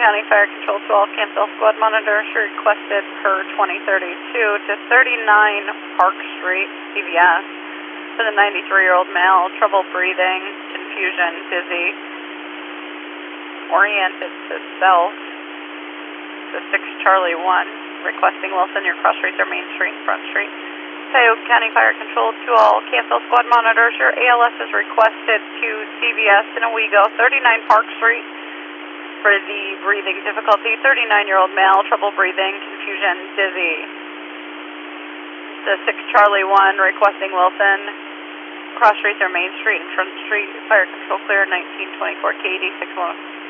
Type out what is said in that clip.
County Fire Control to all Campbell Squad monitors requested per 2032 to 39 Park Street, CVS, for the 93-year-old male, trouble breathing, confusion, dizzy, oriented to south, to 6 Charlie 1, requesting Wilson your cross streets are Main Street and Front Street. Tioga County Fire Control to all Campbell Squad monitors, your ALS is requested to CVS in Owego, 39 Park Street, for the breathing difficulty, 39-year-old male, trouble breathing, confusion, dizzy. The 6 Charlie 1 requesting Wilson, cross streets are Main Street and Front Street, fire control clear, 1924 KD 610.